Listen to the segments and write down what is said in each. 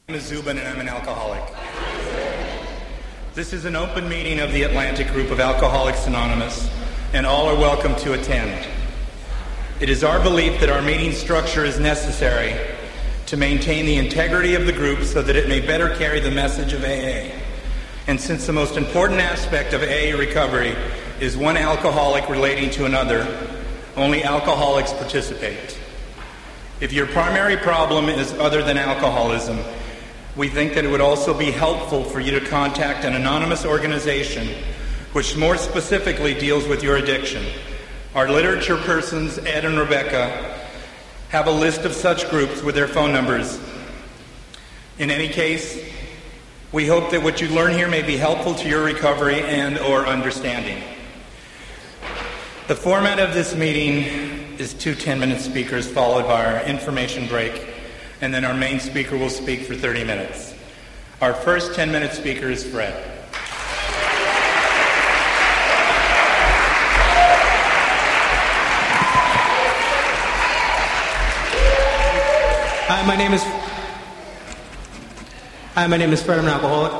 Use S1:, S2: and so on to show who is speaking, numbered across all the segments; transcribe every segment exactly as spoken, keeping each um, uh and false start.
S1: My name is Zubin and I'm an alcoholic. This is an open meeting of the Atlantic Group of Alcoholics Anonymous, and all are welcome to attend. It is our belief that our meeting structure is necessary to maintain the integrity of the group so that it may better carry the message of A A. And since the most important aspect of A A recovery is one alcoholic relating to another, only alcoholics participate. If your primary problem is other than alcoholism, we think that it would also be helpful for you to contact an anonymous organization which more specifically deals with your addiction. Our literature persons, Ed and Rebecca, have a list of such groups with their phone numbers. In any case, we hope that what you learn here may be helpful to your recovery and or understanding. The format of this meeting is two ten-minute speakers followed by our information break, and then our main speaker will speak for thirty minutes. Our first ten-minute speaker is Fred.
S2: Hi, my name is Hi, my name is Fred. I'm an alcoholic.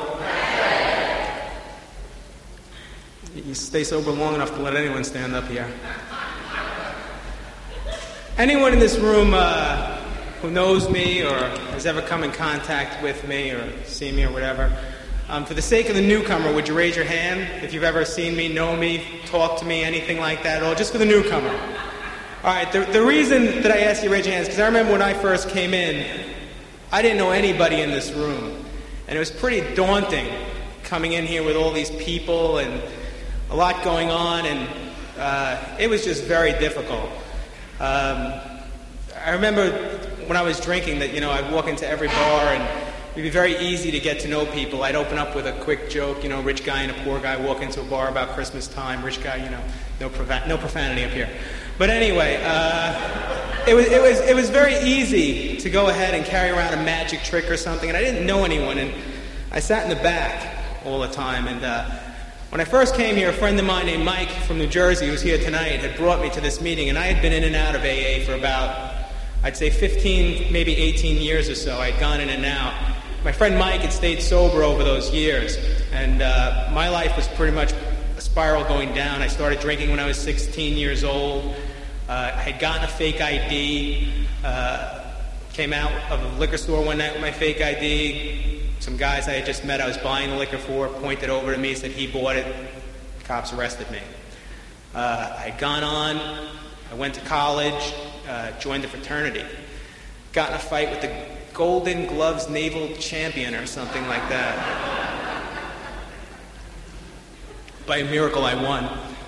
S2: You stay sober long enough to let anyone stand up here. Anyone in this room uh, who knows me or has ever come in contact with me or seen me or whatever, um, for the sake of the newcomer, would you raise your hand if you've ever seen me, know me, talked to me, anything like that at all? Just for the newcomer. All right, the, the reason that I asked you to raise your hands is because I remember when I first came in, I didn't know anybody in this room. And it was pretty daunting coming in here with all these people and a lot going on, and uh, it was just very difficult. Um, I remember when I was drinking that, you know, I'd walk into every bar and it'd be very easy to get to know people. I'd open up with a quick joke, you know, rich guy and a poor guy walk into a bar about Christmas time, rich guy, you know, no, profa- no profanity up here. But anyway, uh, it was it was it was very easy to go ahead and carry around a magic trick or something, and I didn't know anyone, and I sat in the back all the time. And uh, when I first came here, a friend of mine named Mike from New Jersey, who's here tonight, had brought me to this meeting, and I had been in and out of A A for about, I'd say fifteen, maybe eighteen years or so. I'd gone in and out. My friend Mike had stayed sober over those years, and uh, my life was pretty much a spiral going down. I started drinking when I was sixteen years old. Uh, I had gotten a fake I D, uh, came out of a liquor store one night with my fake I D. Some guys I had just met I was buying the liquor for pointed over to me, said he bought it. Cops arrested me. Uh, I had gone on, I went to college, uh, joined a fraternity. Got in a fight with the Golden Gloves Naval Champion or something like that. By a miracle I won.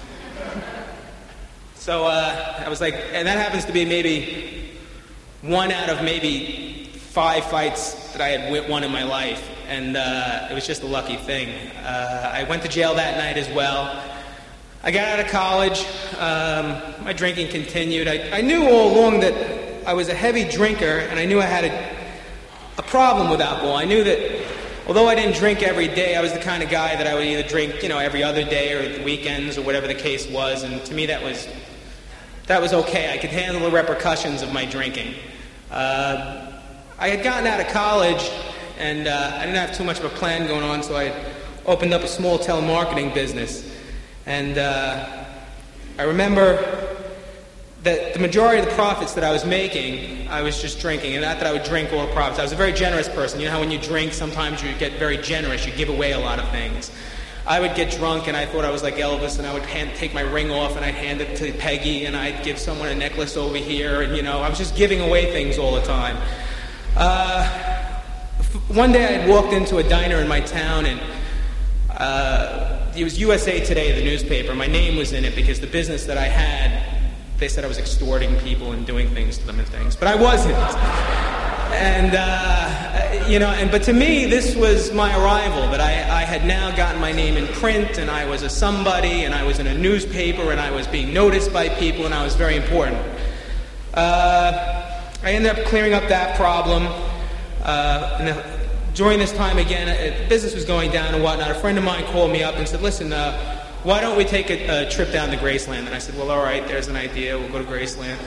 S2: So uh, I was like, and that happens to be maybe one out of maybe five fights that I had won in my life, and uh, it was just a lucky thing. Uh, I went to jail that night as well. I got out of college. Um, my drinking continued. I, I knew all along that I was a heavy drinker, and I knew I had a, a problem with alcohol. I knew that although I didn't drink every day, I was the kind of guy that I would either drink, you know, every other day or the weekends or whatever the case was, and to me that was that was okay. I could handle the repercussions of my drinking. Uh, I had gotten out of college, and uh, I didn't have too much of a plan going on, so I opened up a small telemarketing business. And uh, I remember that the majority of the profits that I was making, I was just drinking, and not that I would drink all the profits. I was a very generous person. You know how when you drink, sometimes you get very generous. You give away a lot of things. I would get drunk, and I thought I was like Elvis, and I would hand, take my ring off, and I'd hand it to Peggy, and I'd give someone a necklace over here, and, you know, I was just giving away things all the time. Uh, one day I'd walked into a diner in my town, and uh, it was U S A Today, the newspaper. My name was in it because the business that I had, they said I was extorting people and doing things to them and things, but I wasn't. And, uh, you know, and but to me, this was my arrival, that I, I had now gotten my name in print, and I was a somebody, and I was in a newspaper, and I was being noticed by people, and I was very important. Uh, I ended up clearing up that problem. Uh, and the, during this time, again, uh, business was going down and whatnot. A friend of mine called me up and said, listen, uh, why don't we take a, a trip down to Graceland? And I said, well, all right, there's an idea. We'll go to Graceland.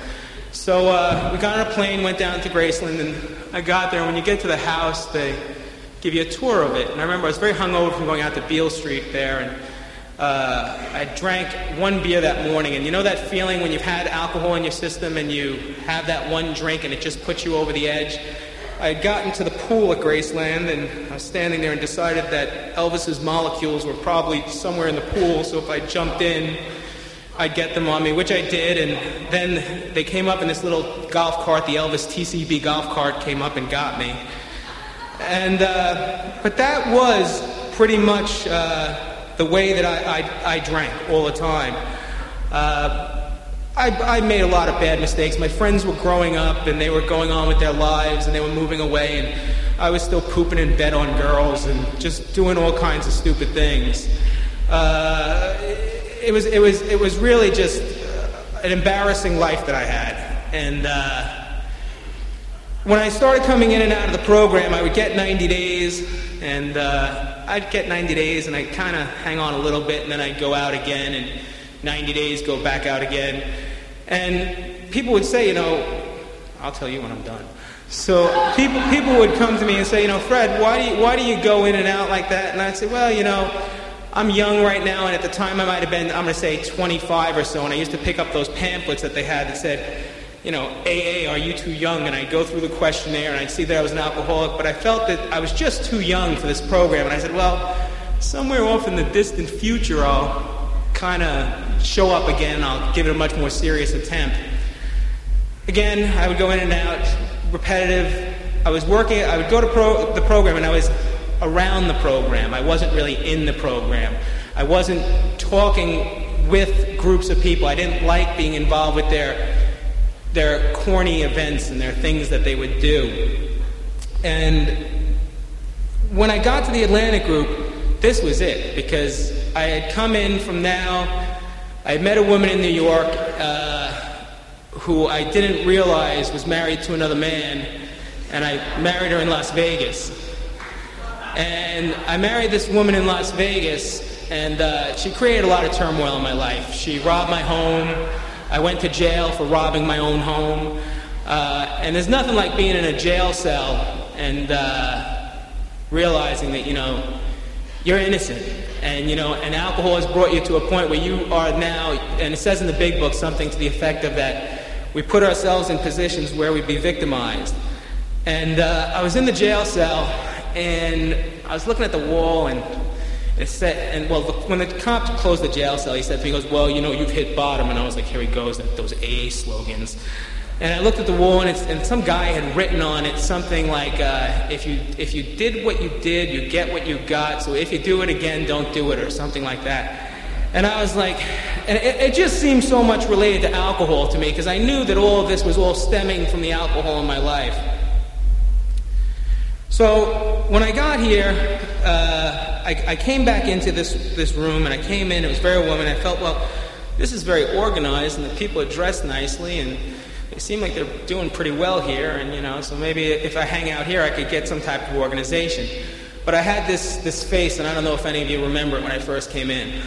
S2: So uh, we got on a plane, went down to Graceland, and I got there. And when you get to the house, they give you a tour of it. And I remember I was very hungover from going out to Beale Street there, and uh, I drank one beer that morning. And you know that feeling when you've had alcohol in your system and you have that one drink and it just puts you over the edge? I had gotten to the pool at Graceland, and I was standing there and decided that Elvis's molecules were probably somewhere in the pool, so if I jumped in, I'd get them on me, which I did, and then they came up in this little golf cart. The Elvis T C B golf cart came up and got me. And, uh, but that was pretty much uh, the way that I, I, I drank all the time. Uh, I, I made a lot of bad mistakes. My friends were growing up, and they were going on with their lives, and they were moving away, and I was still pooping in bed on girls and just doing all kinds of stupid things. Uh, it was it was it was really just an embarrassing life that I had. And uh, when I started coming in and out of the program, I would get ninety days, and uh, I'd get ninety days, and I'd kind of hang on a little bit, and then I'd go out again, and ninety days, go back out again. And people would say, you know, I'll tell you when I'm done. So people people would come to me and say, you know, Fred, why do you, why do you go in and out like that? And I'd say, well, you know, I'm young right now, and at the time I might have been, I'm going to say twenty-five or so, and I used to pick up those pamphlets that they had that said, you know, A A, are you too young? And I'd go through the questionnaire, and I'd see that I was an alcoholic, but I felt that I was just too young for this program. And I said, well, somewhere off in the distant future, I'll kind of show up again, and I'll give it a much more serious attempt. Again, I would go in and out, repetitive. I was working, I would go to pro, the program, and I was around the program. I wasn't really in the program. I wasn't talking with groups of people. I didn't like being involved with their their corny events and their things that they would do. And when I got to the Atlantic group, this was it, because I had come in from now, I had met a woman in New York uh, who I didn't realize was married to another man, and I married her in Las Vegas. And I married this woman in Las Vegas, and uh, she created a lot of turmoil in my life. She robbed my home. I went to jail for robbing my own home. Uh, and there's nothing like being in a jail cell and uh, realizing that, you know, you're innocent. And, you know, and alcohol has brought you to a point where you are now, and it says in the big book something to the effect of that we put ourselves in positions where we'd be victimized. And uh, I was in the jail cell, and I was looking at the wall, and it said, and well, the, when the cop closed the jail cell, he said to me, he goes, well, you know, you've hit bottom. And I was like, here he goes, those A A slogans. And I looked at the wall, and, it's, and some guy had written on it something like, uh, if you if you did what you did, you get what you got, so if you do it again, don't do it, or something like that. And I was like, and it, it just seemed so much related to alcohol to me, because I knew that all of this was all stemming from the alcohol in my life. So when I got here, uh, I, I came back into this, this room, and I came in, it was very warm, and I felt, well, this is very organized, and the people are dressed nicely, and they seem like they're doing pretty well here, and, you know, so maybe if I hang out here, I could get some type of organization. But I had this, this face, and I don't know if any of you remember it when I first came in.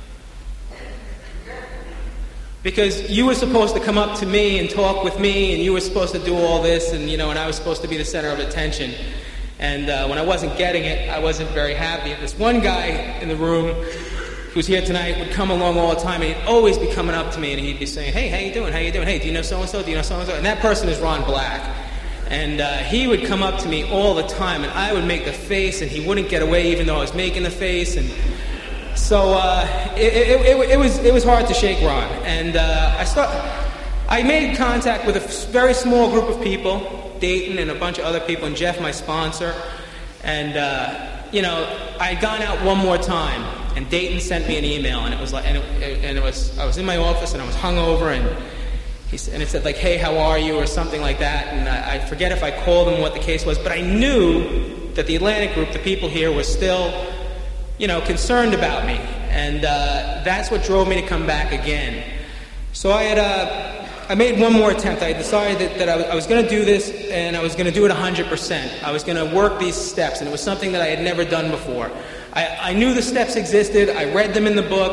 S2: Because you were supposed to come up to me and talk with me, and you were supposed to do all this, and, you know, and I was supposed to be the center of attention. And uh, when I wasn't getting it, I wasn't very happy. And this one guy in the room who's here tonight would come along all the time, and he'd always be coming up to me, and he'd be saying, hey, how you doing, how you doing, hey, do you know so-and-so, do you know so-and-so? And that person is Ron Black. And uh, he would come up to me all the time, and I would make the face, and he wouldn't get away even though I was making the face. And so uh, it, it, it, it, was, it was hard to shake Ron. And uh, I, start, I made contact with a very small group of people, Dayton and a bunch of other people, and Jeff, my sponsor. And, uh, you know, I had gone out one more time, and Dayton sent me an email, and it was like, and it, and it was, I was in my office, and I was hungover, and he said, and it said like, hey, how are you, or something like that. And I, I forget if I called him what the case was, but I knew that the Atlantic group, the people here, were still, you know, concerned about me, and uh, that's what drove me to come back again. So I had, uh, I made one more attempt. I decided that, that I was, I was going to do this, and I was going to do it one hundred percent. I was going to work these steps, and it was something that I had never done before. I, I knew the steps existed. I read them in the book,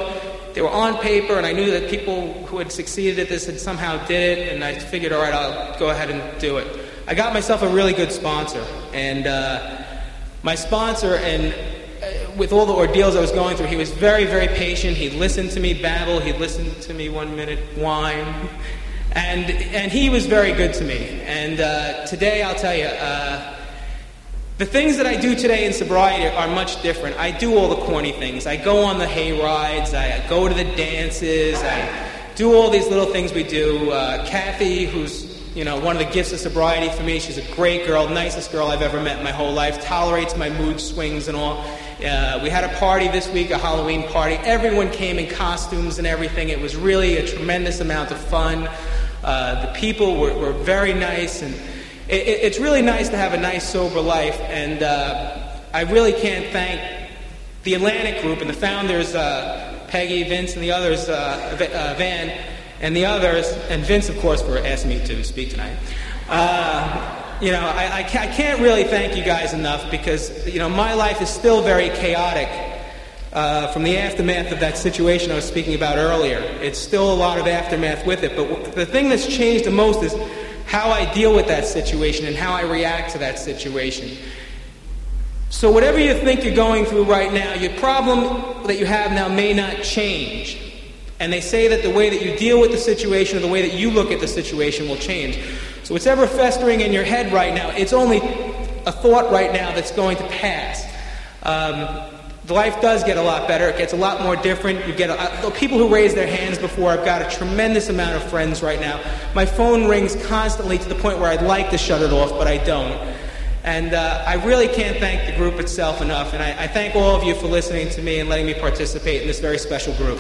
S2: they were on paper, and I knew that people who had succeeded at this had somehow did it, and I figured, all right, I'll go ahead and do it. I got myself a really good sponsor, and uh, my sponsor, and uh, with all the ordeals I was going through, he was very, very patient. He listened to me babble. He listened to me one minute whine. And and he was very good to me. And uh, today, I'll tell you, uh, the things that I do today in sobriety are much different. I do all the corny things. I go on the hay rides. I go to the dances. I do all these little things we do. Uh, Kathy, who's you know one of the gifts of sobriety for me, she's a great girl, nicest girl I've ever met in my whole life, tolerates my mood swings and all. Uh, we had a party this week, a Halloween party. Everyone came in costumes and everything. It was really a tremendous amount of fun. Uh, the people were, were very nice, and it, it, it's really nice to have a nice, sober life. And uh, I really can't thank the Atlantic Group and the founders, uh, Peggy, Vince, and the others, uh, uh, Van, and the others, and Vince, of course, for asking me to speak tonight. Uh, you know, I, I, can't, I can't really thank you guys enough because, you know, my life is still very chaotic. Uh, from the aftermath of that situation I was speaking about earlier. It's still a lot of aftermath with it, but w- the thing that's changed the most is how I deal with that situation and how I react to that situation. So whatever you think you're going through right now, your problem that you have now may not change. And they say that the way that you deal with the situation or the way that you look at the situation will change. So whatever festering in your head right now, it's only a thought right now that's going to pass. Um, Life does get a lot better. It gets a lot more different. You get a, the people who raised their hands before. I've got a tremendous amount of friends right now. My phone rings constantly to the point where I'd like to shut it off, but I don't. And uh, I really can't thank the group itself enough. And I, I thank all of you for listening to me and letting me participate in this very special group.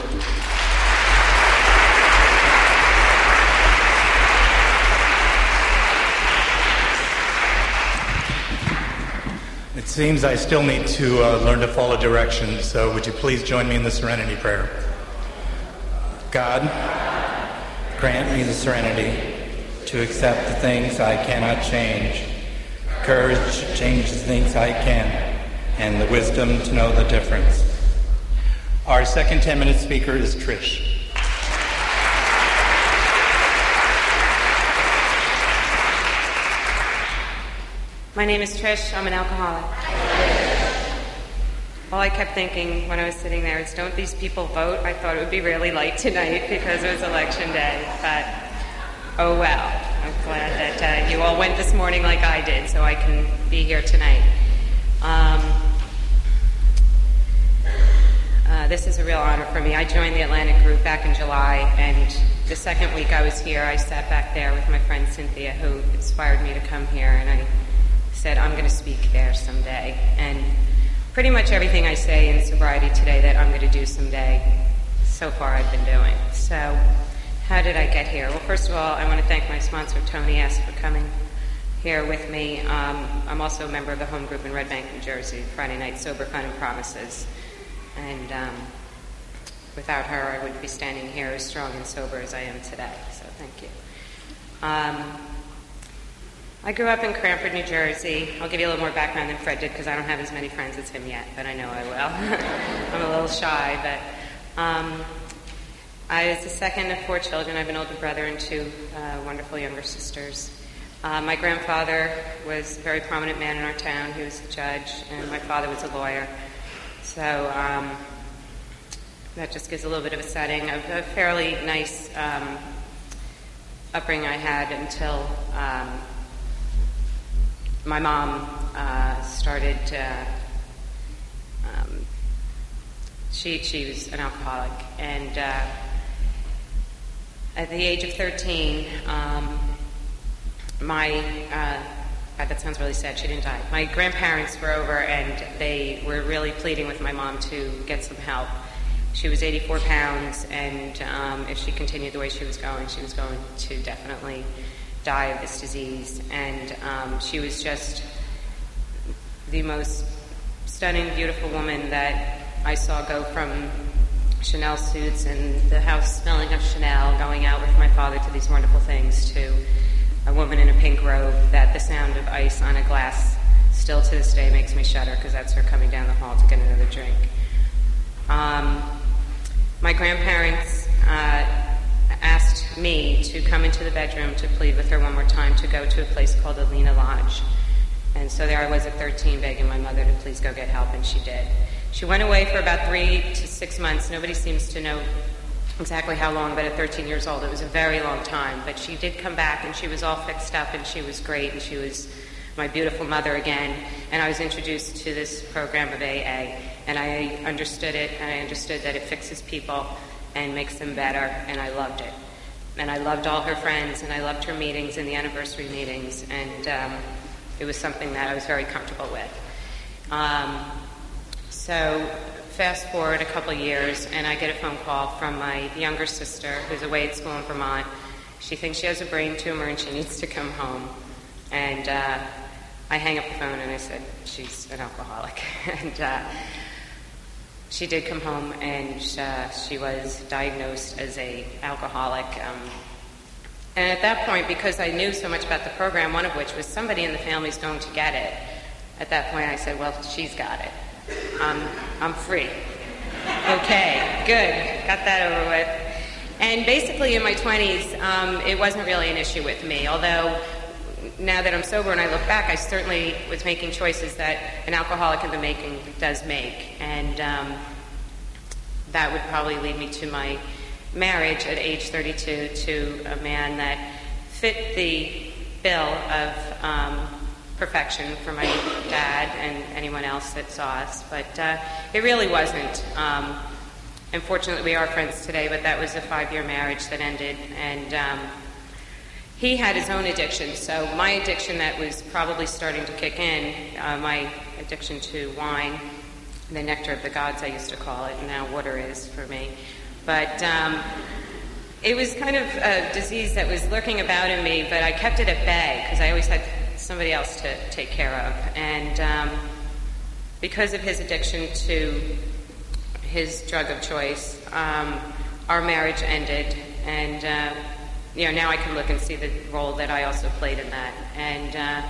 S1: It seems I still need to uh, learn to follow directions, so would you please join me in the Serenity Prayer? God, grant me the serenity to accept the things I cannot change, courage to change the things I can, and the wisdom to know the difference. Our second ten-minute speaker is Trish.
S3: My name is Trish. I'm an alcoholic. All I kept thinking when I was sitting there is, don't these people vote? I thought it would be really light tonight because it was election day, but oh well. I'm glad that uh, you all went this morning like I did, so I can be here tonight. Um, uh, this is a real honor for me. I joined the Atlantic Group back in July, and the second week I was here, I sat back there with my friend Cynthia, who inspired me to come here, and I said, I'm going to speak there someday. And pretty much everything I say in sobriety today that I'm going to do someday, so far I've been doing. So how did I get here? Well, first of all, I want to thank my sponsor, Tony S., for coming here with me. Um, I'm also a member of the home group in Red Bank, New Jersey, Friday Night Sober Fun and Promises. And um, without her, I wouldn't be standing here as strong and sober as I am today. So thank you. Um, I grew up in Cranford, New Jersey. I'll give you a little more background than Fred did because I don't have as many friends as him yet, but I know I will. I'm a little shy, but um, I was the second of four children. I have an older brother and two uh, wonderful younger sisters. Uh, my grandfather was a very prominent man in our town. He was a judge, and my father was a lawyer. So um, that just gives a little bit of a setting of a fairly nice um, upbringing I had until um, my mom uh, started, uh, um, she, she was an alcoholic, and uh, at the age of thirteen, um, my, uh, God, that sounds really sad, she didn't die. My grandparents were over, and they were really pleading with my mom to get some help. She was eighty-four pounds, and um, if she continued the way she was going, she was going to definitely die of this disease. And um, she was just the most stunning, beautiful woman that I saw go from Chanel suits and the house smelling of Chanel, going out with my father to these wonderful things, to a woman in a pink robe that the sound of ice on a glass still to this day makes me shudder, because that's her coming down the hall to get another drink. Um, my grandparents uh, asked me to come into the bedroom to plead with her one more time to go to a place called Alina Lodge. And so there I was at thirteen begging my mother to please go get help, and she did. She went away for about three to six months. Nobody seems to know exactly how long, but at thirteen years old, it was a very long time. But she did come back, and she was all fixed up, and she was great, and she was my beautiful mother again. And I was introduced to this program of A A, and I understood it, and I understood that it fixes people and makes them better, and I loved it. And I loved all her friends, and I loved her meetings and the anniversary meetings, and um, it was something that I was very comfortable with. Um, so fast forward a couple years, and I get a phone call from my younger sister, who's away at school in Vermont. She thinks she has a brain tumor and she needs to come home. And uh, I hang up the phone and I said, she's an alcoholic. and uh, she did come home, and uh, she was diagnosed as an alcoholic. Um, and at that point, because I knew so much about the program, one of which was somebody in the family's going to get it, at that point I said, well, she's got it. Um, I'm free. Okay, good. Got that over with. And basically in my twenties, um, it wasn't really an issue with me, although now that I'm sober and I look back, I certainly was making choices that an alcoholic in the making does make. And um, that would probably lead me to my marriage at age thirty-two to a man that fit the bill of um, perfection for my dad and anyone else that saw us. But uh, it really wasn't. Um, unfortunately, we are friends today, but that was a five-year marriage that ended. And um, he had his own addiction. So my addiction that was probably starting to kick in, uh, my addiction to wine, the nectar of the gods I used to call it, and now water is for me. But um, it was kind of a disease that was lurking about in me, but I kept it at bay because I always had somebody else to take care of. And um, because of his addiction to his drug of choice, um, our marriage ended. And uh, you know, now I can look and see the role that I also played in that. And uh,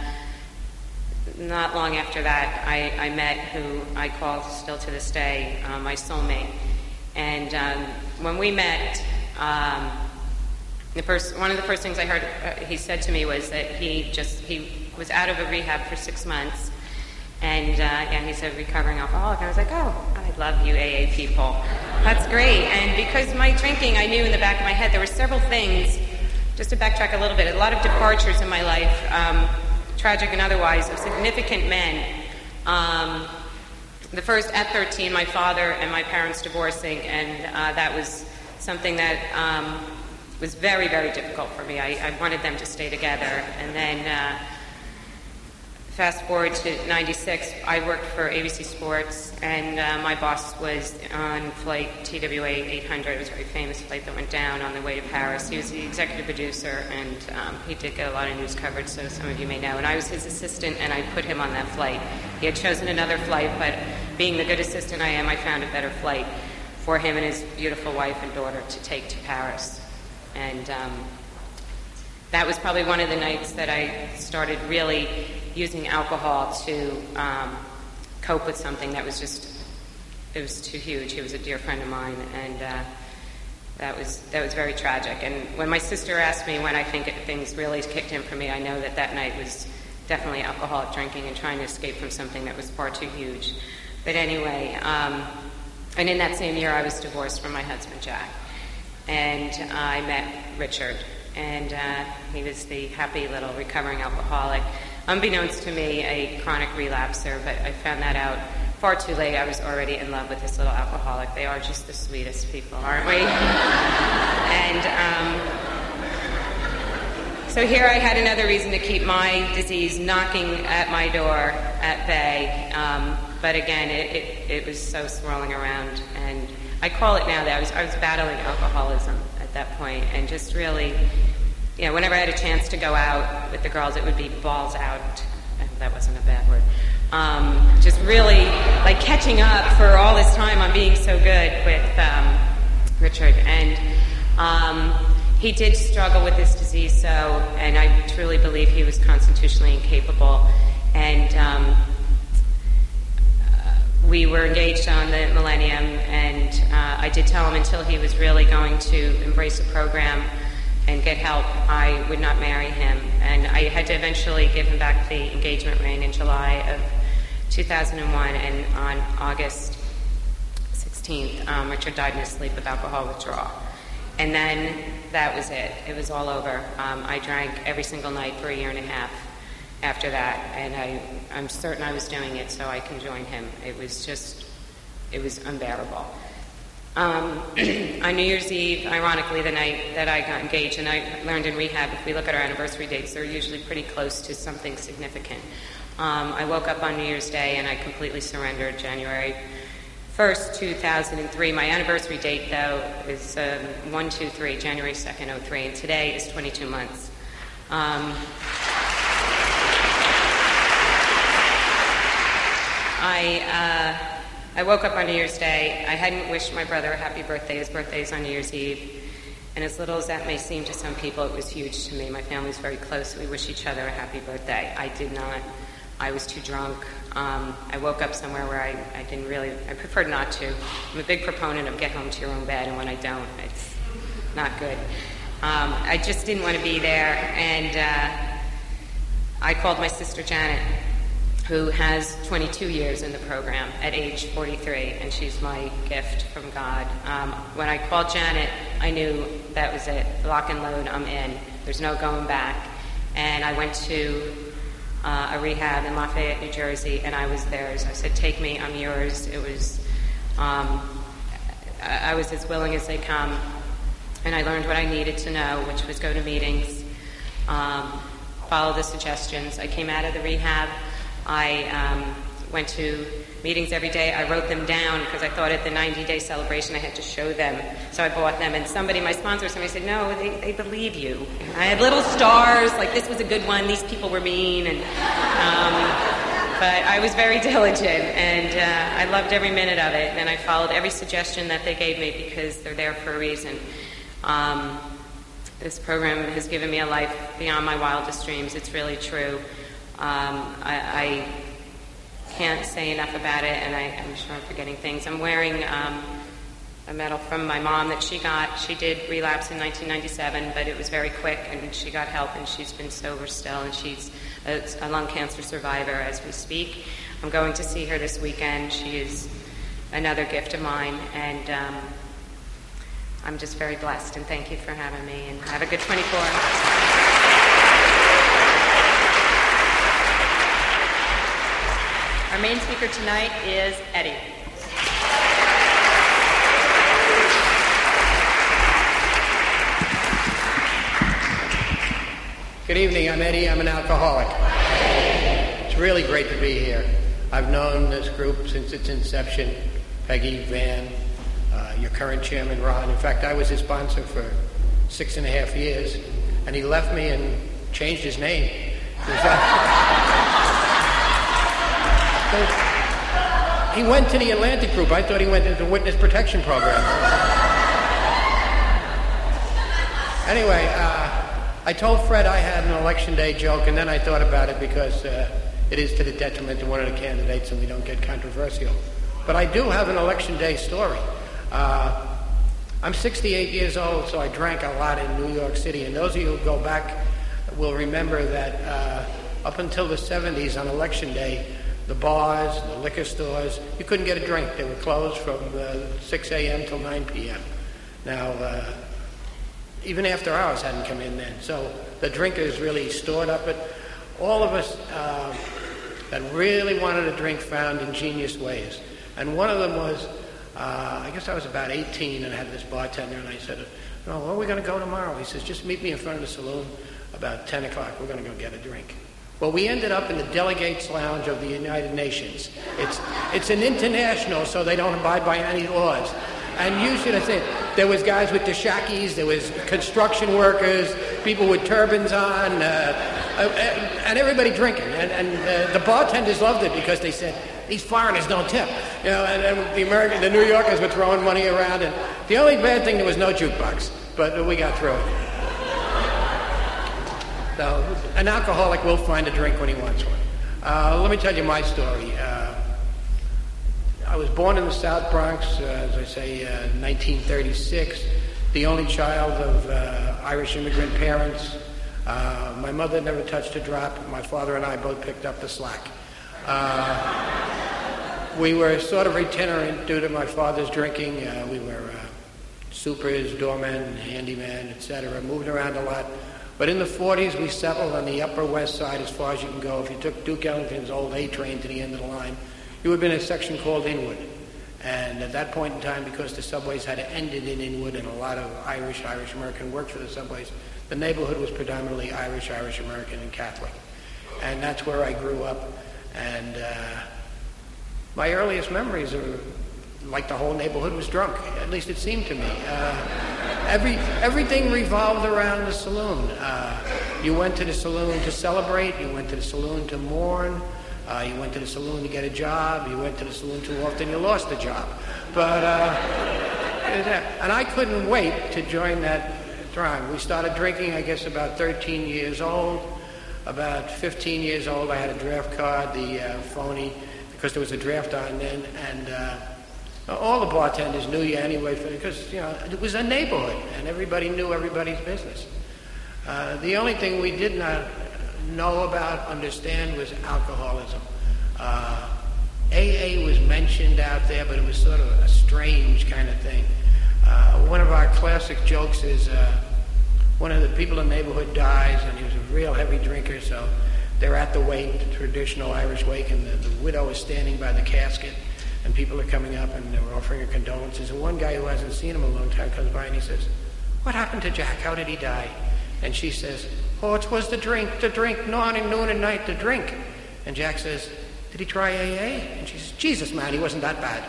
S3: not long after that, I, I met who I call still to this day uh, my soulmate. And um, when we met, um, the first, one of the first things I heard uh, he said to me was that he just he was out of a rehab for six months, and uh, yeah, he's a recovering alcoholic. And I was like, oh, I love you A A people. That's great. And because my drinking, I knew in the back of my head there were several things. Just to backtrack a little bit, a lot of departures in my life, um, tragic and otherwise, of significant men. Um, the first, at thirteen, my father and my parents divorcing, and uh, that was something that um, was very, very difficult for me. I, I wanted them to stay together. And then uh, fast forward to ninety-six, I worked for A B C Sports, and uh, my boss was on flight T W A eight hundred. It was a very famous flight that went down on the way to Paris. He was the executive producer, and um, he did get a lot of news coverage, so some of you may know. And I was his assistant, and I put him on that flight. He had chosen another flight, but being the good assistant I am, I found a better flight for him and his beautiful wife and daughter to take to Paris. And um, that was probably one of the nights that I started really using alcohol to um, cope with something that was just, it was too huge. He was a dear friend of mine, and uh, that was that was very tragic. And when my sister asked me when I think it, things really kicked in for me, I know that that night was definitely alcoholic drinking and trying to escape from something that was far too huge. But anyway, um, and in that same year I was divorced from my husband, Jack. And uh, I met Richard, and uh, he was the happy little recovering alcoholic. Unbeknownst to me, a chronic relapser, but I found that out far too late. I was already in love with this little alcoholic. They are just the sweetest people, aren't we? and um, so here I had another reason to keep my disease knocking at my door at bay. Um, but again, it, it, it was so swirling around, and I call it now that I was, I was battling alcoholism at that point, and just really, you know, whenever I had a chance to go out with the girls, it would be balls out. That wasn't a bad word. Um, just really, like, catching up for all this time on being so good with um, Richard. And um, he did struggle with this disease, so, and I truly believe he was constitutionally incapable. And um, we were engaged on the Millennium, and uh, I did tell him until he was really going to embrace the program and get help, I would not marry him. And I had to eventually give him back the engagement ring in July of two thousand one, and on August sixteenth, um, Richard died in his sleep of alcohol withdrawal. And then that was it. It was all over. Um, I drank every single night for a year and a half after that, and I, I'm certain I was doing it so I can join him. It was just, it was unbearable. Um, on New Year's Eve, ironically, the night that I got engaged, and I learned in rehab, if we look at our anniversary dates, they're usually pretty close to something significant. Um, I woke up on New Year's Day and I completely surrendered January first, two thousand three. My anniversary date, though, is um, one two three, January second, oh three, and today is twenty-two months. Um, I, uh, I woke up on New Year's Day. I hadn't wished my brother a happy birthday. His birthday is on New Year's Eve. And as little as that may seem to some people, it was huge to me. My family's very close. We wish each other a happy birthday. I did not. I was too drunk. Um, I woke up somewhere where I, I didn't really, I preferred not to. I'm a big proponent of get home to your own bed, and when I don't, it's not good. Um, I just didn't want to be there, and uh, I called my sister Janet, who has twenty-two years in the program at age forty-three, and she's my gift from God. Um, when I called Janet, I knew that was it. Lock and load, I'm in. There's no going back. And I went to uh, a rehab in Lafayette, New Jersey, and I was theirs. I said, take me, I'm yours. It was, um, I, I was as willing as they come. And I learned what I needed to know, which was go to meetings, um, follow the suggestions. I came out of the rehab. I um, went to meetings every day. I wrote them down because I thought at the ninety-day celebration I had to show them. So I bought them. And somebody, my sponsor, somebody said, no, they, they believe you. I had little stars, like this was a good one, these people were mean. And, um, but I was very diligent, and uh, I loved every minute of it. And I followed every suggestion that they gave me because they're there for a reason. Um, this program has given me a life beyond my wildest dreams. It's really true. Um, I, I can't say enough about it, and I, I'm sure I'm forgetting things. I'm wearing um, a medal from my mom that she got. She did relapse in nineteen ninety-seven, but it was very quick, and she got help, and she's been sober still, and she's a, a lung cancer survivor as we speak. I'm going to see her this weekend. She is another gift of mine, and um, I'm just very blessed, and thank you for having me, and have a good twenty-four.
S4: Our main speaker tonight is Eddie.
S5: Good evening, I'm Eddie, I'm an alcoholic. It's really great to be here. I've known this group since its inception, Peggy, Van, uh, your current chairman, Ron. In fact, I was his sponsor for six and a half years, and he left me and changed his name. He went to the Atlantic Group. I thought he went into the Witness Protection Program. Anyway, uh, I told Fred I had an election day joke, and then I thought about it because uh, it is to the detriment of one of the candidates and we don't get controversial. But I do have an election day story. Uh, I'm sixty-eight years old, so I drank a lot in New York City, and those of you who go back will remember that uh, up until the seventies on election day, the bars, the liquor stores, you couldn't get a drink. They were closed from uh, six a.m. till nine p.m. Now, uh, even after hours hadn't come in then. So the drinkers really stored up it. All of us uh, that really wanted a drink found ingenious ways. And one of them was, uh, I guess I was about eighteen and I had this bartender, and I said, "No, where are we going to go tomorrow?" He says, "Just meet me in front of the saloon about ten o'clock. We're going to go get a drink." Well, we ended up in the Delegates Lounge of the United Nations. It's it's an international, so they don't abide by any laws. And you should have seen, there was guys with dashakis, there was construction workers, people with turbans on, uh, and everybody drinking. And, and uh, the bartenders loved it because they said, these foreigners don't tip. You know, and, and the American, the New Yorkers were throwing money around. And the only bad thing, there was no jukebox, but we got through it. So, an alcoholic will find a drink when he wants one. Uh, let me tell you my story. Uh, I was born in the South Bronx, uh, as I say, uh, nineteen thirty-six, the only child of uh, Irish immigrant parents. Uh, my mother never touched a drop. My father and I both picked up the slack. Uh, we were sort of itinerant due to my father's drinking. Uh, we were uh, supers, doormen, handymen, et cetera, moved around a lot. But in the forties, we settled on the Upper West Side as far as you can go. If you took Duke Ellington's old A train to the end of the line, you would have been in a section called Inwood. And at that point in time, because the subways had ended in Inwood and a lot of Irish, Irish-American worked for the subways, the neighborhood was predominantly Irish, Irish-American, and Catholic. And that's where I grew up. And uh, my earliest memories are like the whole neighborhood was drunk. At least it seemed to me. Uh, every everything revolved around the saloon. Uh, you went to the saloon to celebrate. You went to the saloon to mourn. Uh, you went to the saloon to get a job. You went to the saloon too often, you lost the job. But uh, and I couldn't wait to join that throng. We started drinking, I guess, about thirteen years old. About fifteen years old, I had a draft card, the uh, phony, because there was a draft on then, and uh, all the bartenders knew you anyway, because, you know, it was a neighborhood, and everybody knew everybody's business. Uh, the only thing we did not know about, understand, was alcoholism. Uh, A A was mentioned out there, but it was sort of a strange kind of thing. Uh, one of our classic jokes is uh, one of the people in the neighborhood dies, and he was a real heavy drinker, so they're at the wake, the traditional Irish wake, and the, the widow is standing by the casket, and people are coming up, and they're offering her condolences, and one guy who hasn't seen him in a long time comes by, and he says, "What happened to Jack? How did he die?" And she says, "Oh, it was the drink, the drink, morning, noon, and night, the drink." And Jack says, "Did he try A A?" And she says, "Jesus, man, he wasn't that bad."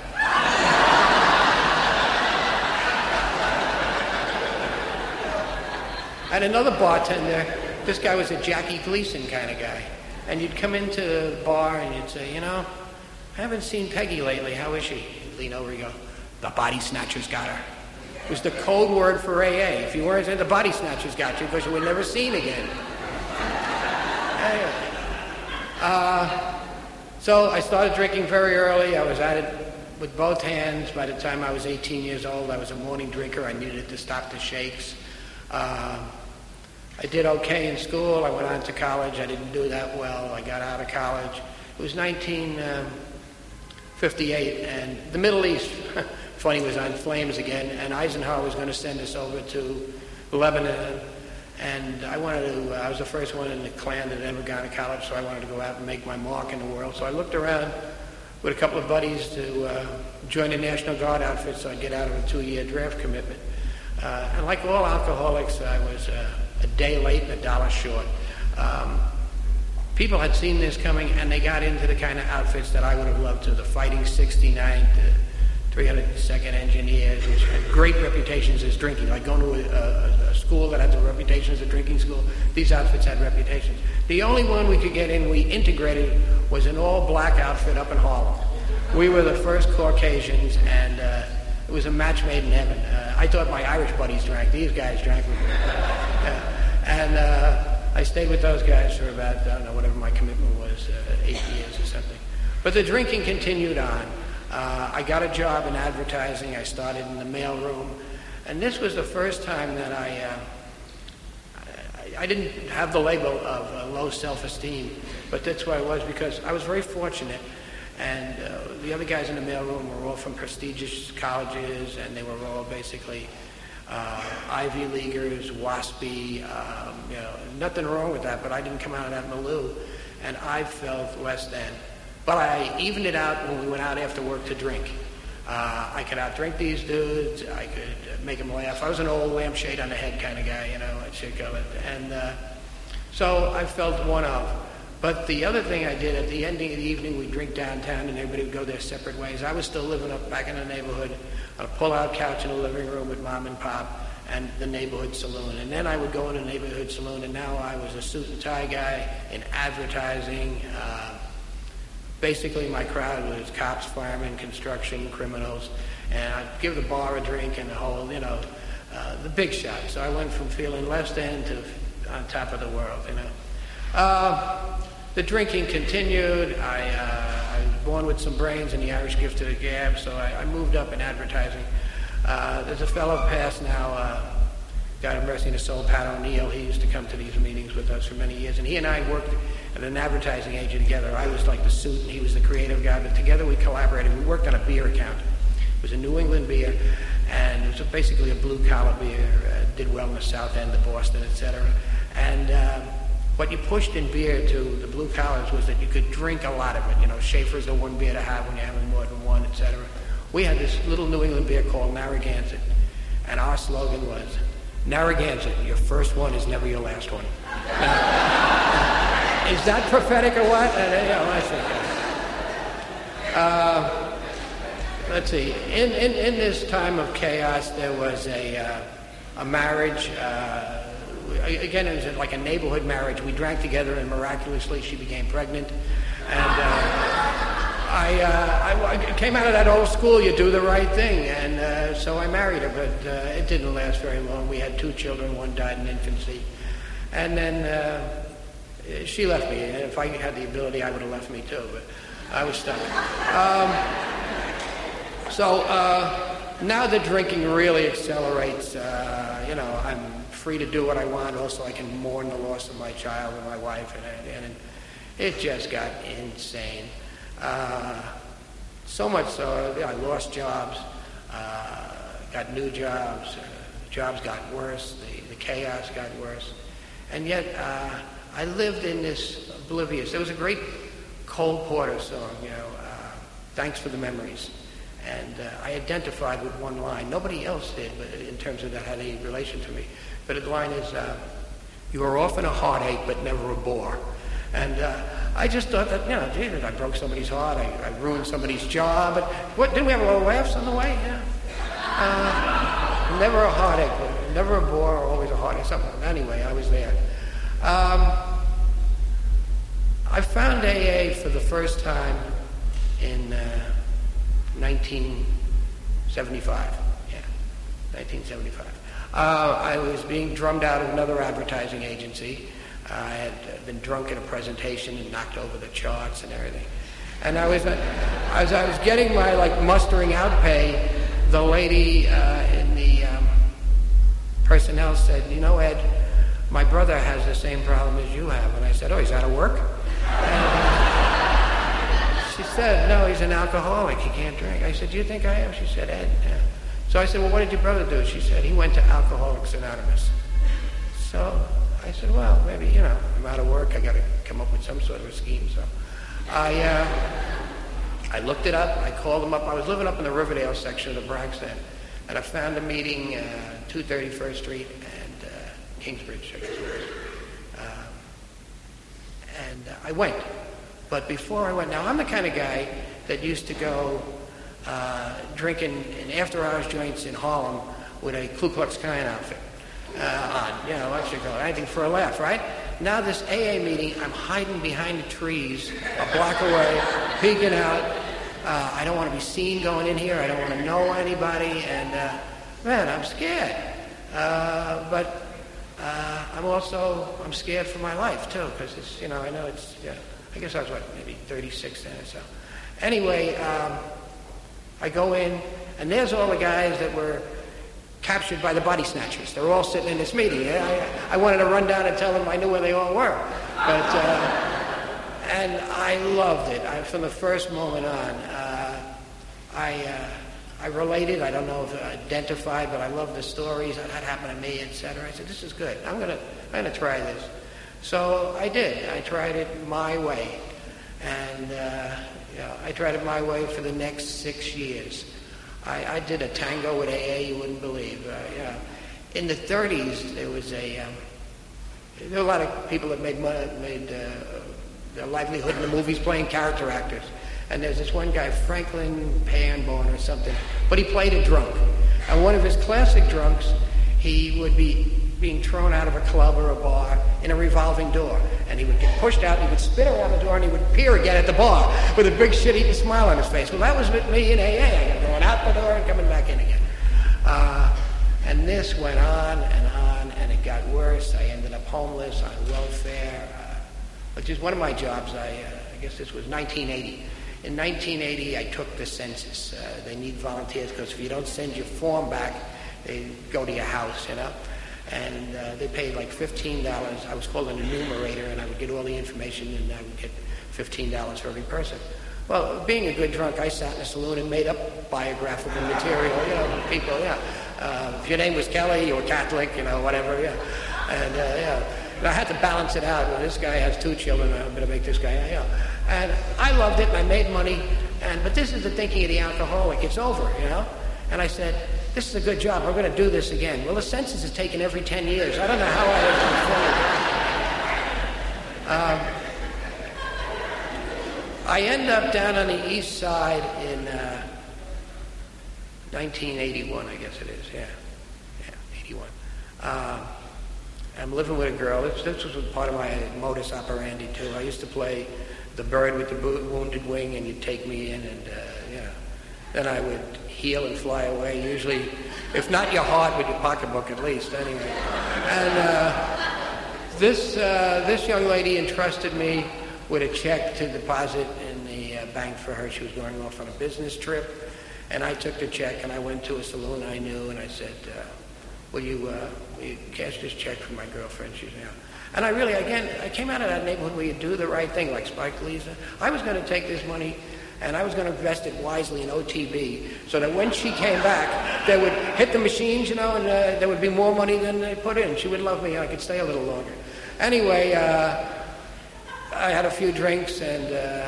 S5: And another bartender, this guy was a Jackie Gleason kind of guy. And you'd come into the bar and you'd say, "You know, I haven't seen Peggy lately. How is she?" You'd lean over and go, "The body snatchers got her." It was the code word for A A. If you weren't saying, the body snatchers got you, because you were never seen again. Anyway. Uh, so I started drinking very early. I was at it with both hands. By the time I was eighteen years old, I was a morning drinker. I needed to stop the shakes. Uh, I did okay in school. I went on to college. I didn't do that well. I got out of college. It was nineteen fifty-eight, and the Middle East, funny, was on flames again, and Eisenhower was going to send us over to Lebanon, and I wanted to, I was the first one in the clan that had ever gone to college, so I wanted to go out and make my mark in the world. So I looked around with a couple of buddies to uh, join the National Guard outfit, so I'd get out of a two-year draft commitment. Uh, and like all alcoholics, I was uh, a day late and a dollar short. Um, people had seen this coming, and they got into the kind of outfits that I would have loved to, the Fighting sixty-ninth, the three hundred second Engineers, which had great reputations as drinking. Like going to a, a, a school that had the reputation as a drinking school, these outfits had reputations. The only one we could get in, we integrated, was an all-black outfit up in Harlem. We were the first Caucasians, and uh, it was a match made in heaven. Uh, I thought my Irish buddies drank. These guys drank with me. Uh, and uh, I stayed with those guys for about, I don't know, whatever my commitment was, uh, eight years or something. But the drinking continued on. Uh, I got a job in advertising. I started in the mailroom. And this was the first time that I, uh, I, I didn't have the label of uh, low self-esteem, but that's what I was, because I was very fortunate. And uh, the other guys in the mailroom were all from prestigious colleges, and they were all basically uh, Ivy Leaguers, WASPy, um, you know, nothing wrong with that, but I didn't come out of that milieu, and I felt less than. But I evened it out when we went out after work to drink. Uh, I could outdrink these dudes, I could make them laugh. I was an old lampshade on the head kind of guy, you know, I should call it. And uh, so I felt one of. But the other thing I did, at the ending of the evening, we'd drink downtown and everybody would go their separate ways. I was still living up back in the neighborhood on a pull-out couch in the living room with mom and pop and the neighborhood saloon. And then I would go in the neighborhood saloon, and now I was a suit and tie guy in advertising. Uh, basically, my crowd was cops, firemen, construction, criminals. And I'd give the bar a drink and the whole, you know, uh, the big shot. So I went from feeling less than to on top of the world, you know. Uh, The drinking continued. I, uh, I was born one with some brains and the Irish gift of the gab, so I, I moved up in advertising. Uh, there's a fellow passed now, uh, God have mercy in his soul, Pat O'Neill. He used to come to these meetings with us for many years, and he and I worked at an advertising agent together. I was like the suit, and he was the creative guy, but together we collaborated. We worked on a beer account. It was a New England beer, and it was basically a blue-collar beer. Uh, did well in the South End of Boston, et cetera. And uh, what you pushed in beer to the blue collars was that you could drink a lot of it. You know, Schaefer's the one beer to have when you're having more than one, et cetera. We had this little New England beer called Narragansett, and our slogan was, Narragansett, your first one is never your last one. Now, is that prophetic or what? Uh, you know, I think. Uh, let's see. In, in in this time of chaos, there was a uh, a marriage. Uh, again, it was like a neighborhood marriage. We drank together, and miraculously, she became pregnant. And uh, I, uh, I, I came out of that old school, you do the right thing, and uh, so I married her, but uh, it didn't last very long. We had two children, one died in infancy. And then uh, she left me. If I had the ability, I would have left me too, but I was stuck. Um, so uh, now the drinking really accelerates. Uh, you know, I'm free to do what I want. Also, I can mourn the loss of my child and my wife, and, and it just got insane. Uh, so much so, I lost jobs, uh, got new jobs, uh, jobs got worse, the, the chaos got worse. And yet, uh, I lived in this oblivious. There was a great Cole Porter song, you know, uh, Thanks for the Memories. And uh, I identified with one line. Nobody else did, but in terms of that had any relation to me. But the line is, uh, you are often a heartache, but never a bore. And uh, I just thought that, you know, Jesus, I broke somebody's heart, I, I ruined somebody's job. But what, didn't we have a lot of laughs on the way? Yeah. Uh, never a heartache, but never a bore, or always a heartache, something. Anyway, I was there. Um, I found A A for the first time in uh, nineteen seventy-five. Yeah, nineteen seventy-five. Uh, I was being drummed out of another advertising agency. Uh, I had uh, been drunk at a presentation and knocked over the charts and everything. And I was, uh, as I was getting my like mustering out pay, the lady uh, in the um, personnel said, "You know, Ed, my brother has the same problem as you have." And I said, "Oh, he's out of work?" And, uh, she said, "No, he's an alcoholic. He can't drink." I said, "Do you think I am?" She said, "Ed." Yeah. So I said, "Well, what did your brother do?" She said, "He went to Alcoholics Anonymous." So I said, "Well, maybe, you know, I'm out of work. I got to come up with some sort of a scheme." So I uh, I looked it up. I called them up. I was living up in the Riverdale section of the Bronx then, and I found a meeting, uh, two thirty-first Street and uh, Kingsbridge, I guess it was. Uh, and uh, I went. But before I went, now I'm the kind of guy that used to go uh, drinking in after-hours joints in Harlem with a Ku Klux Klan outfit. Uh, on, you know, let's just go, anything for a laugh, right? Now this A A meeting, I'm hiding behind the trees a block away, peeking out. Uh, I don't want to be seen going in here. I don't want to know anybody, and uh, man, I'm scared. Uh, but uh, I'm also I'm scared for my life too, because it's you know I know it's yeah, I guess I was what maybe thirty-six then or so. Anyway, um, I go in, and there's all the guys that were captured by the body snatchers. They're all sitting in this meeting. I, I wanted to run down and tell them I knew where they all were. But, uh, and I loved it. I, from the first moment on, uh, I, uh, I related. I don't know if I identified, but I loved the stories that happened to me, et cetera. I said, this is good. I'm gonna, I'm gonna try this. So I did. I tried it my way. And, uh, you know, I tried it my way for the next six years. I, I did a tango with A A you wouldn't believe. Uh, yeah. In the thirties, there was a um, there were a lot of people that made money, made uh, their livelihood in the movies playing character actors. And there's this one guy, Franklin Payne-Born or something, but he played a drunk. And one of his classic drunks, he would be being thrown out of a club or a bar in a revolving door. And he would get pushed out, and he would spin around the door, and he would peer again at the bar with a big shit-eating smile on his face. Well, that was with me in A A, going out the door and coming back in again. Uh, and this went on and on, and it got worse. I ended up homeless, on welfare, uh, which is one of my jobs. I, uh, I guess this was nineteen eighty. In nineteen eighty, I took the census. Uh, they need volunteers because if you don't send your form back, they go to your house, you know. And uh, they paid like fifteen dollars. I was called an enumerator, and I would get all the information, and I would get fifteen dollars for every person. Well, being a good drunk, I sat in a saloon and made up biographical material, you know, people, yeah. Uh, if your name was Kelly, you were Catholic, you know, whatever, yeah. And, uh, yeah. And I had to balance it out. Well, this guy has two children, I'm going to make this guy, yeah. And I loved it, and I made money. And But this is the thinking of the alcoholic. It's over, you know. And I said, this is a good job. I'm going to do this again. Well, the census is taken every ten years. I don't know how I was going to um, I end up down on the east side in uh, nineteen eighty-one, I guess it is. Yeah, yeah, eighty-one. Uh, I'm living with a girl. This, this was part of my modus operandi too. I used to play the bird with the wounded wing, and you'd take me in, and uh, you know, then I would heel and fly away. Usually, if not your heart, with your pocketbook at least. Anyway, and uh, this uh, this young lady entrusted me with a check to deposit in the uh, bank for her. She was going off on a business trip, and I took the check and I went to a saloon I knew, and I said, uh, will you, uh, will you cash this check for my girlfriend? She's yeah. And I really, again, I came out of that neighborhood where you do the right thing, like Spike Lee said. I was going to take this money and I was going to invest it wisely in O T B so that when she came back, they would hit the machines, you know, and uh, there would be more money than they put in. She would love me. I could stay a little longer. Anyway, uh, I had a few drinks and uh,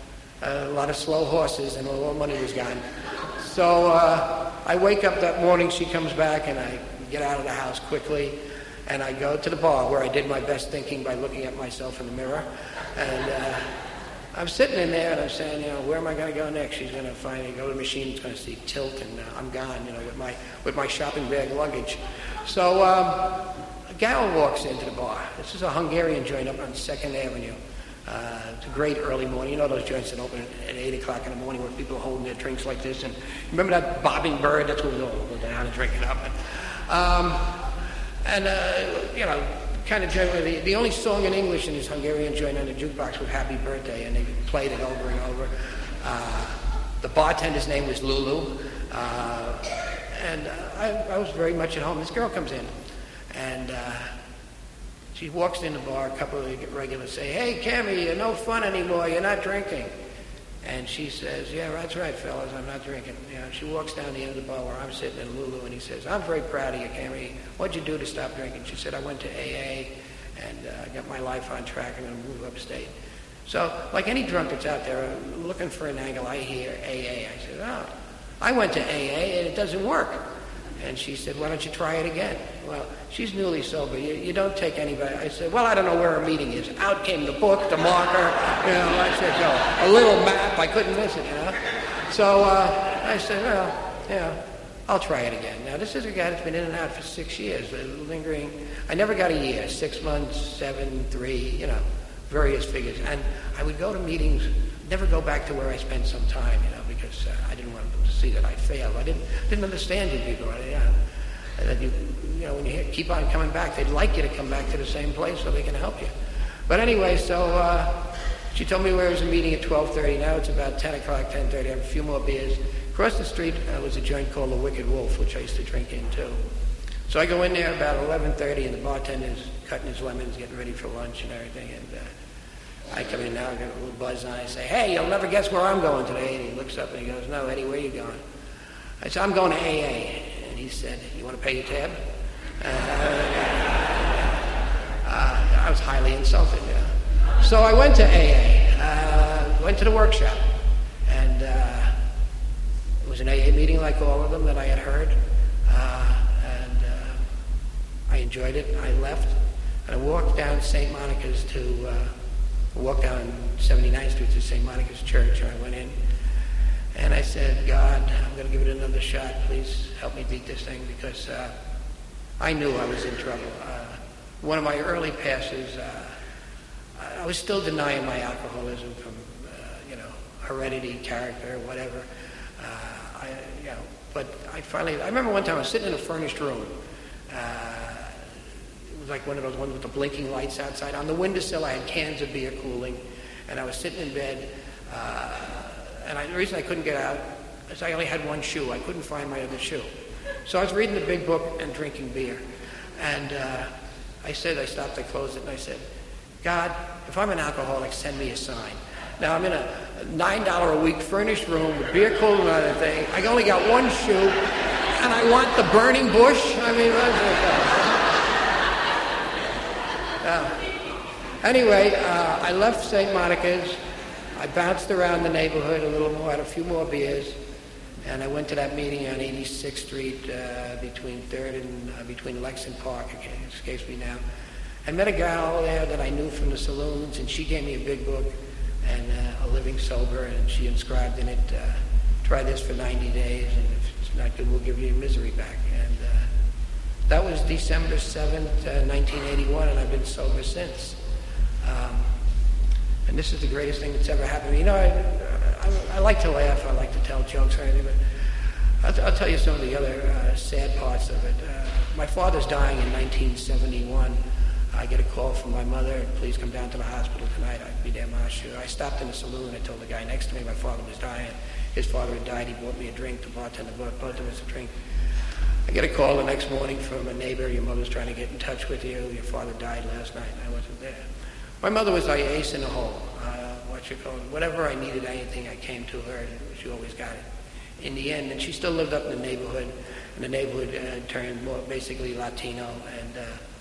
S5: a lot of slow horses, and all the money was gone. So uh, I wake up that morning, she comes back, and I get out of the house quickly, and I go to the bar where I did my best thinking by looking at myself in the mirror. And uh, I'm sitting in there, and I'm saying, you know, where am I going to go next? She's going to finally go to the machine, it's going to see tilt, and uh, I'm gone, you know, with my with my shopping bag luggage. So um, a gal walks into the bar. This is a Hungarian joint up on second Avenue. Uh, it's a great early morning. You know those joints that open at eight o'clock in the morning where people are holding their drinks like this? And remember that bobbing bird? That's what we all go down and drink it up. And, um, and uh, you know, kind of generally, the, the only song in English in this Hungarian joint on the jukebox was Happy Birthday, and they played it over and over. Uh, the bartender's name was Lulu. Uh, and uh, I, I was very much at home. This girl comes in, and uh, she walks in the bar, a couple of the regulars say, hey, Cammy, you're no fun anymore, you're not drinking. And she says, yeah, that's right, fellas, I'm not drinking. You know, she walks down the end of the bar where I'm sitting in Lulu, and he says, I'm very proud of you, Cammy. What'd you do to stop drinking? She said, I went to A A, and uh, got my life on track, I'm going to move upstate. So, like any drunk that's out there looking for an angle, I hear A A. I said, oh, I went to A A, and it doesn't work. And she said, why don't you try it again? Well, she's newly sober. You, you don't take anybody. I said, well, I don't know where her meeting is. Out came the book, the marker. You know, I said, no, a little map. I couldn't miss it, you know. So uh, I said, well, yeah, I'll try it again. Now, this is a guy that's been in and out for six years, lingering. I never got a year, six months, seven, three, you know, various figures. And I would go to meetings, never go back to where I spent some time, you know, because uh, I didn't want them to see that I failed. I didn't didn't understand you people. I, yeah. And then you, you know, when you keep on coming back, they'd like you to come back to the same place so they can help you. But anyway, so uh, she told me where was a meeting at twelve thirty. Now it's about ten o'clock, ten thirty. I have a few more beers. Across the street uh, was a joint called the Wicked Wolf, which I used to drink in too. So I go in there about eleven thirty, and the bartender's cutting his lemons, getting ready for lunch and everything. And uh, I come in now, I got a little buzz on. I say, hey, you'll never guess where I'm going today. And he looks up and he goes, no, Eddie, where are you going? I said, I'm going to A A. And he said, you want to pay your tab? Uh, uh, I was highly insulted. You know? So I went to A A, uh, went to the workshop. And uh, it was an A A meeting like all of them that I had heard. Uh, and uh, I enjoyed it. I left. And I walked down Saint Monica's to... Uh, I walked down seventy-ninth Street to Saint Monica's Church, and I went in, and I said, God, I'm going to give it another shot. Please help me beat this thing, because uh, I knew I was in trouble. Uh, one of my early passes, uh, I was still denying my alcoholism from, uh, you know, heredity, character, whatever. Uh, I, you know, but I finally, I remember one time I was sitting in a furnished room. Uh, like one of those ones with the blinking lights outside. On the windowsill, I had cans of beer cooling, and I was sitting in bed. Uh, and I, the reason I couldn't get out is I only had one shoe. I couldn't find my other shoe. So I was reading the big book and drinking beer. And uh, I said, I stopped, I closed it, and I said, God, if I'm an alcoholic, send me a sign. Now I'm in a nine dollars a week furnished room with beer cooler and other thing. I only got one shoe, and I want the burning bush. I mean, that's it. Uh, anyway, uh, I left Saint Monica's. I bounced around the neighborhood a little more, had a few more beers, and I went to that meeting on eighty-sixth Street uh, between third and uh, between Lex and Park. It escapes me now. I met a gal there that I knew from the saloons, and she gave me a big book and uh, a living sober, and she inscribed in it, uh, try this for ninety days, and if it's not good, we'll give you your misery back. And uh, that was December seventh, uh, nineteen eighty-one, and I've been sober since. Um, and this is the greatest thing that's ever happened to me. You know, I, I, I like to laugh, I like to tell jokes or anything, but I'll, I'll tell you some of the other uh, sad parts of it. Uh, my father's dying in nineteen seventy-one. I get a call from my mother, please come down to the hospital tonight. I'd be there, Marcia. I stopped in the saloon. I told the guy next to me my father was dying. His father had died. He bought me a drink. The bartender bought both of us a drink. I get a call the next morning from a neighbor. Your mother's trying to get in touch with you. Your father died last night, and I wasn't there. My mother was like ace in the hole. Uh, what you call it. Whatever I needed, anything, I came to her, and she always got it. In the end, and she still lived up in the neighborhood, and the neighborhood uh, turned more basically Latino, and uh,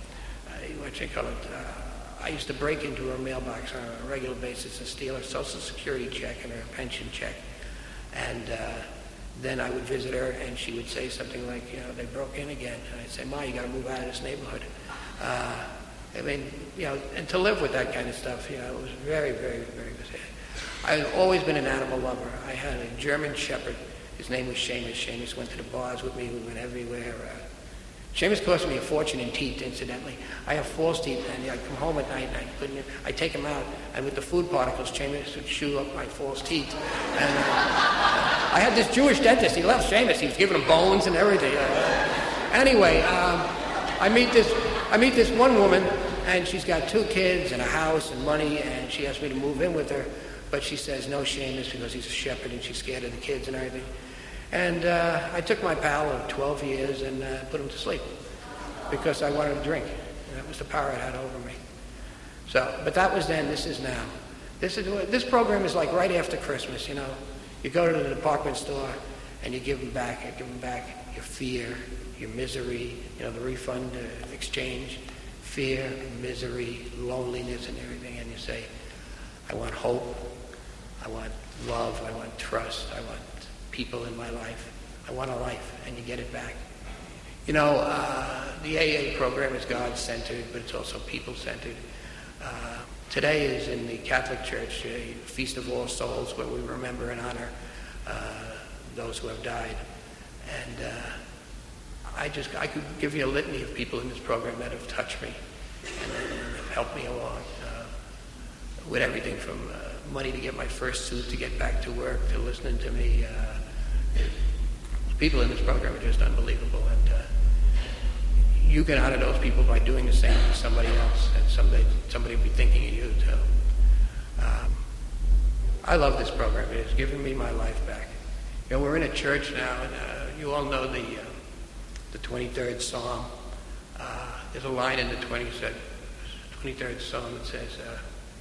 S5: what you call it, uh, I used to break into her mailbox on a regular basis and steal her Social Security check and her pension check. And uh, then I would visit her, and she would say something like, you know, they broke in again. And I'd say, Ma, you got to move out of this neighborhood. Uh, I mean, you know, and to live with that kind of stuff, you know, it was very, very, very sad. I've always been an animal lover. I had a German Shepherd. His name was Seamus. Seamus went to the bars with me. We went everywhere. Uh, Seamus cost me a fortune in teeth, incidentally. I have false teeth, and I'd come home at night, and I couldn't, I'd take them out, and with the food particles, Seamus would chew up my false teeth. And uh, I had this Jewish dentist. He loved Seamus. He was giving him bones and everything. Uh, anyway, um, I meet this, I meet this one woman, and she's got two kids and a house and money, and she asked me to move in with her, but she says no, Seamus, because he's a shepherd, and she's scared of the kids and everything. And uh, I took my pal of twelve years and uh, put him to sleep because I wanted to drink. And that was the power it had over me. So, but that was then, this is now. This is this program is like right after Christmas, you know. You go to the department store and you give them back, you give them back your fear, your misery, you know, the refund uh, exchange, fear, misery, loneliness and everything. And you say, I want hope, I want love, I want trust, I want people in my life. I want a life, and you get it back. You know, uh, the A A program is God-centered, but it's also people-centered. Uh, today is in the Catholic Church, a Feast of All Souls, where we remember and honor uh, those who have died. And uh, I just, I could give you a litany of people in this program that have touched me and, and have helped me along uh, with everything from uh, money to get my first suit, to get back to work, to listening to me. Uh, people in this program are just unbelievable, and uh, you can honor those people by doing the same to somebody else, and someday somebody will be thinking of you too. Um, I love this program. It has given me my life back. You know, we're in a church now, and uh, you all know the uh, the twenty-third Psalm. Uh, there's a line in the twenty-third Psalm that says, uh,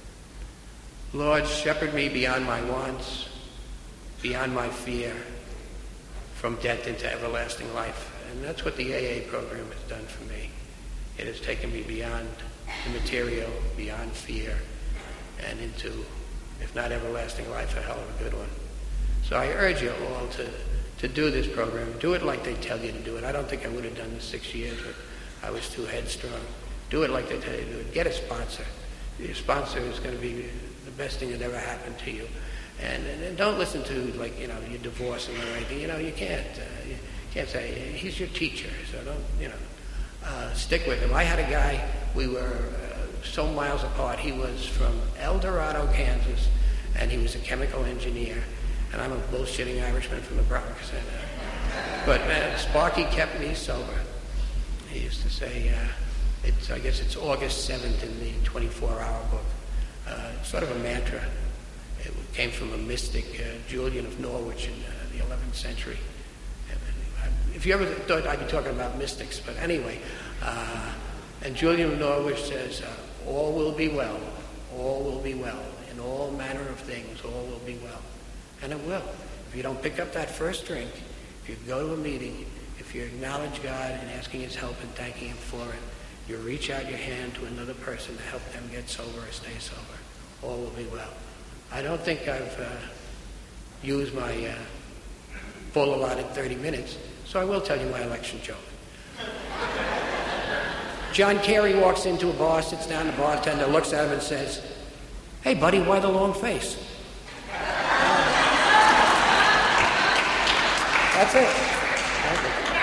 S5: Lord, shepherd me beyond my wants, beyond my fear, from death into everlasting life. And that's what the A A program has done for me. It has taken me beyond the material, beyond fear, and into, if not everlasting life, a hell of a good one. So I urge you all to, to do this program. Do it like they tell you to do it. I don't think I would have done this six years, but I was too headstrong. Do it like they tell you to do it. Get a sponsor. Your sponsor is going to be the best thing that ever happened to you. And, and, and don't listen to, like, you know, you're divorcing or anything. You know, you can't. Uh, you can't say, he's your teacher, so don't, you know, uh, stick with him. I had a guy, we were uh, so miles apart. He was from El Dorado, Kansas, and he was a chemical engineer. And I'm a bullshitting Irishman from the Bronx. And, uh, but, man, Sparky kept me sober. He used to say, uh, it's, I guess it's August seventh in the twenty-four hour book. Uh, sort of a mantra. It came from a mystic, uh, Julian of Norwich in uh, the eleventh century. And, uh, if you ever thought I'd be talking about mystics, but anyway, uh, and Julian of Norwich says, uh, all will be well, all will be well, in all manner of things, all will be well. And it will. If you don't pick up that first drink, if you go to a meeting, if you acknowledge God and asking his help and thanking him for it, you reach out your hand to another person to help them get sober or stay sober, all will be well. I don't think I've uh, used my uh, full allotted thirty minutes, so I will tell you my election joke. John Kerry walks into a bar, sits down, the bartender looks at him and says, "Hey, buddy, why the long face?" That's it. That's it.